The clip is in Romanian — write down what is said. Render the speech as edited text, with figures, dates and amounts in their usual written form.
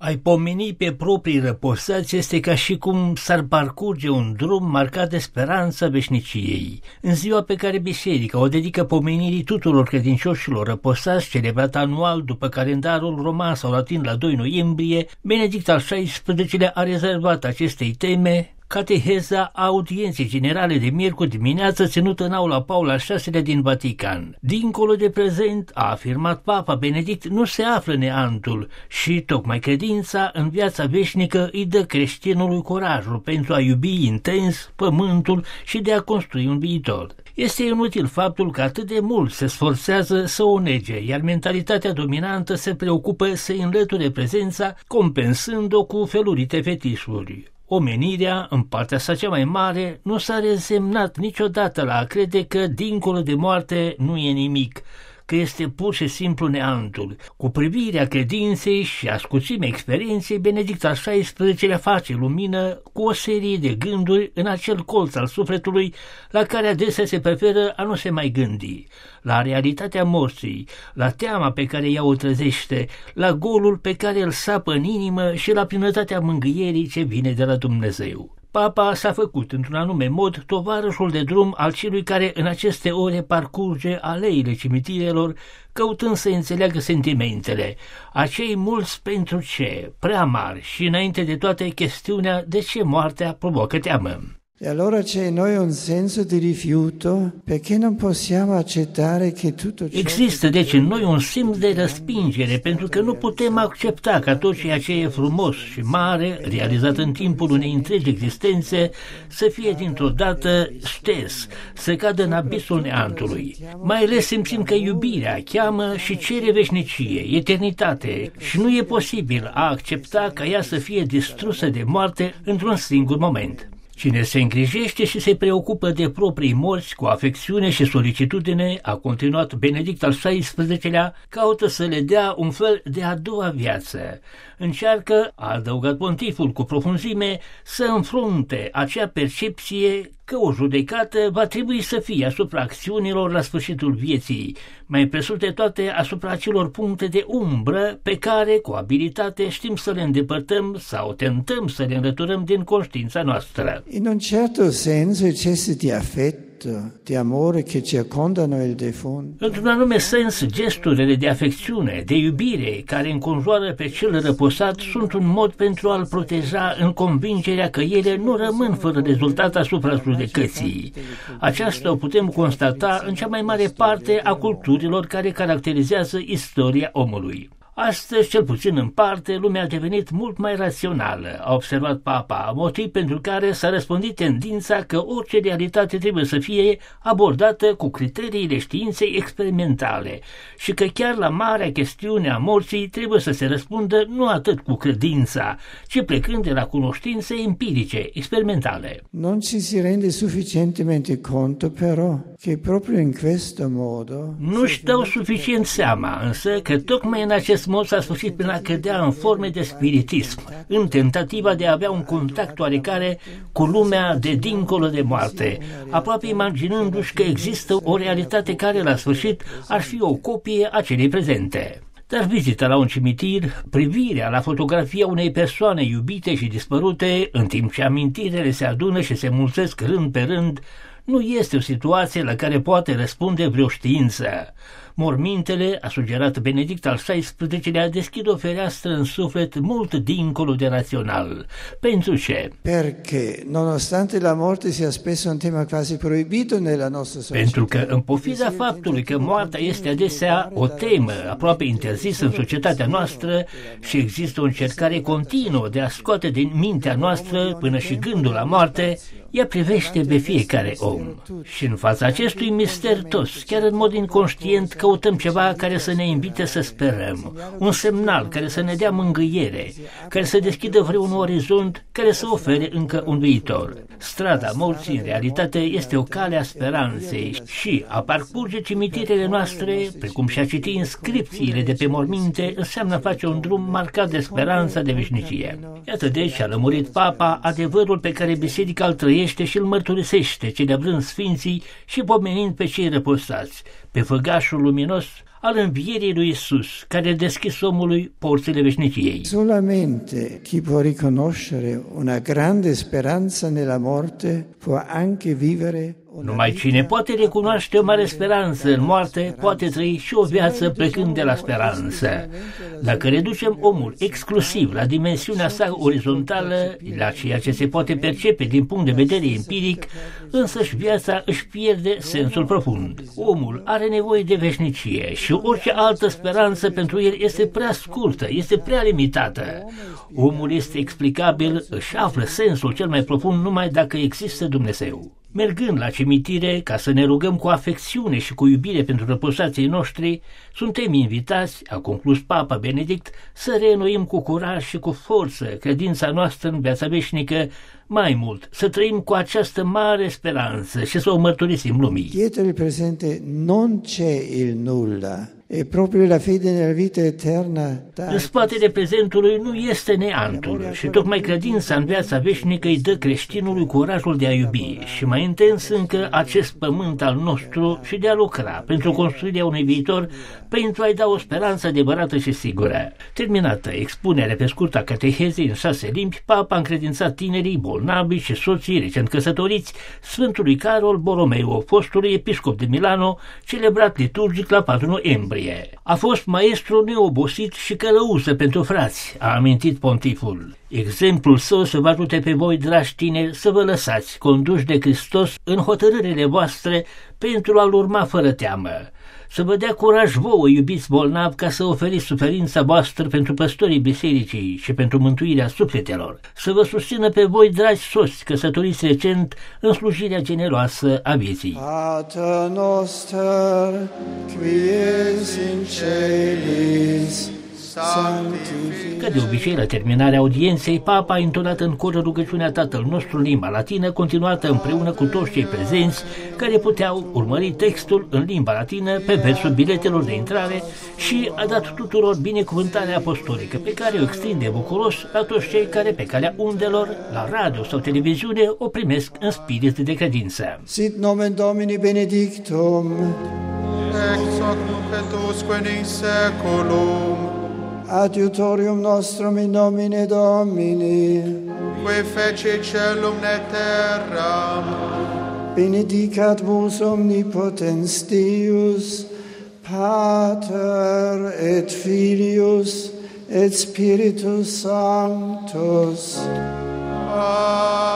Ai pomeni pe proprii răposați este ca și cum s-ar parcurge un drum marcat de speranța veșniciei. În ziua pe care biserica o dedică pomenirii tuturor credincioșilor răposați, celebrat anual după calendarul roman sau latin la 2 noiembrie, Benedict al XVI-lea a rezervat acestei teme cateheza audienței generale de miercuri dimineață ținută în aula Paul al VI-lea din Vatican. Dincolo de prezent, a afirmat Papa Benedict, nu se află neantul și tocmai credința în viața veșnică îi dă creștinului curajul pentru a iubi intens pământul și de a construi un viitor. Este inutil faptul că atât de mult se sforțează să o nege, iar mentalitatea dominantă se preocupă să înlăture prezența, compensând-o cu felurite fetișuri. Omenirea, în partea sa cea mai mare, nu s-a resemnat niciodată la a crede că dincolo de moarte nu e nimic, că este pur și simplu neantul. Cu privirea credinței și ascuțimea experienței, Benedict al XVI-lea face lumină cu o serie de gânduri în acel colț al sufletului la care adesea se preferă a nu se mai gândi, la realitatea morții, la teama pe care ea o trezește, la golul pe care îl sapă în inimă și la plinătatea mângâierii ce vine de la Dumnezeu. Papa s-a făcut într-un anume mod tovarășul de drum al celui care în aceste ore parcurge aleile cimitirelor, căutând să înțeleagă sentimentele, acei mulți pentru ce, prea mari și înainte de toate chestiunea de ce moartea provoacă teamă. E allora c'è in noi un senso di rifiuto perché non possiamo accettare che tutto ciò. Există deci în noi un simț de respingere pentru că nu putem accepta ca tot ceea ce e frumos și mare, realizat în timpul unei întregi existențe, să fie dintr-o dată șters, să cadă în abisul neantului. Mai ales simțim că iubirea cheamă și cere veșnicie, eternitate și nu e posibil a accepta ca ea să fie distrusă de moarte într-un singur moment. Cine se îngrijește și se preocupă de proprii morți cu afecțiune și solicitudine, a continuat Benedict al XVI-lea, caută să le dea un fel de a doua viață. Încearcă, a adăugat pontiful cu profunzime, să înfrunte acea percepție că o judecată va trebui să fie asupra acțiunilor la sfârșitul vieții, mai presus de toate asupra acelor puncte de umbră pe care, cu abilitate, știm să le îndepărtăm sau tentăm să le înlăturăm din conștiința noastră. In un certo senso i gesti di affetto, di amore che circondano il defunto. Într-un anume sens, gesturile de afecțiune, de iubire care înconjoară pe cel răposat sunt un mod pentru a-l proteja în convingerea că ele nu rămân fără rezultat asupra judecății. Aceasta o putem constata în cea mai mare parte a culturilor care caracterizează istoria omului. Astăzi, cel puțin în parte, lumea a devenit mult mai rațională, a observat Papa, motiv pentru care s-a răspândit tendința că orice realitate trebuie să fie abordată cu criteriile științei experimentale și că chiar la marea chestiune a morții trebuie să se răspundă nu atât cu credința, ci plecând de la cunoștințe empirice, experimentale. Non ci si rende sufficientemente conto però che proprio in questo modo Nu-și dau suficient seama, însă, că tocmai în acest mod s-a sfârșit prin a cădea în forme de spiritism, în tentativa de a avea un contact oarecare cu lumea de dincolo de moarte, aproape imaginându-și că există o realitate care, la sfârșit, ar fi o copie a celei prezente. Dar vizita la un cimitir, privirea la fotografia unei persoane iubite și dispărute, în timp ce amintirele se adună și se mulțesc rând pe rând, nu este o situație la care poate răspunde vreo știință. Mormintele, a sugerat Benedict al XVI-lea, deschid o fereastră în suflet mult dincolo de rațional. Pentru ce? Perché, nonostante la morte sia spesso un tema quasi proibito nella nostra società. Pentru că, în pofida faptului că moartea este adesea o temă aproape interzisă în societatea noastră și există o încercare continuă de a scoate din mintea noastră până și gândul la moarte, ea privește pe fiecare om. Și în fața acestui mister toți, chiar în mod inconștient, căutăm ceva care să ne invite să sperăm, un semnal care să ne dea mângâiere, care să deschidă vreun orizont, care să ofere încă un viitor. Strada morții, în realitate, este o cale a speranței și a parcurge cimitirele noastre, precum și a citi inscripțiile de pe morminte, înseamnă face un drum marcat de speranța de veșnicie. Iată deci, a lămurit Papa adevărul pe care biserica îl trăiește și îl mărturisește, celebrând sfinții și pomenind pe cei răposați, pe făgașul luminos al învierii lui Iisus, care a deschis omului porțile veșniciei. Solamente chi può riconoscere una grande speranza nella morte può anche vivere. Numai cine poate recunoaște o mare speranță în moarte, poate trăi și o viață plecând de la speranță. Dacă reducem omul exclusiv la dimensiunea sa orizontală, la ceea ce se poate percepe din punct de vedere empiric, însăși viața își pierde sensul profund. Omul are nevoie de veșnicie și orice altă speranță pentru el este prea scurtă, este prea limitată. Omul este explicabil, își află sensul cel mai profund numai dacă există Dumnezeu. Mergând la cimitire ca să ne rugăm cu afecțiune și cu iubire pentru răposații noștri, suntem invitați, a conclus Papa Benedict, să reînnoim cu curaj și cu forță credința noastră în viața veșnică, mai mult, să trăim cu această mare speranță și să o mărturisim lumii. Dietro il presente non c'è il nulla. E proprio la fede nella vita eterna. În spatele prezentului nu este neantul și tocmai credința în viața veșnică îi dă creștinului curajul de a iubi și mai intens încă acest pământ al nostru și de a lucra pentru construirea unui viitor, pentru a-i da o speranță adevărată și sigură. Terminată expunerea pe scurt a catehezei în 6 limbi, Papa a încredințat tinerii, bolnavi și soții recent căsătoriți Sfântului Carol Borromeo, fostului episcop de Milano, celebrat liturgic la 4 noiembrie. A fost maestru neobosit și călăuză pentru frați, a amintit pontiful. Exemplul său să vă ajute pe voi, dragi tineri, să vă lăsați conduși de Hristos în hotărârile voastre pentru a-L urma fără teamă. Să vă dea curaj vouă, iubiți bolnavi, ca să oferiți suferința voastră pentru păstorii bisericii și pentru mântuirea sufletelor. Să vă susțină pe voi, dragi soți, căsătoriți recent, în slujirea generoasă a vieții. Pater noster, qui es in celis, Ca de obicei, la terminarea audienței, Papa a intonat în cor rugăciunea Tatăl nostru în limba latină, continuată împreună cu toți cei prezenți, care puteau urmări textul în limba latină pe versul biletelor de intrare și a dat tuturor binecuvântarea apostolică, pe care o extinde bucuros la toți cei care pe calea undelor, la radio sau televiziune, o primesc în spirit de credință. Sit nomen Domini benedictum, ex hoc nunc et usque in saeculum, adiutorium nostrum in nomine Domini, qui feci caelum et terram, benedicat vos omnipotens Deus, Pater et Filius et Spiritus Sanctus. Amen.